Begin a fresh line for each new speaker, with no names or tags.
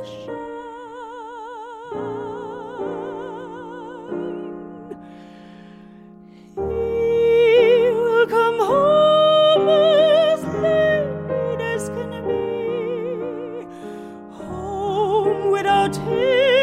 He will come home as late as can be, home without him.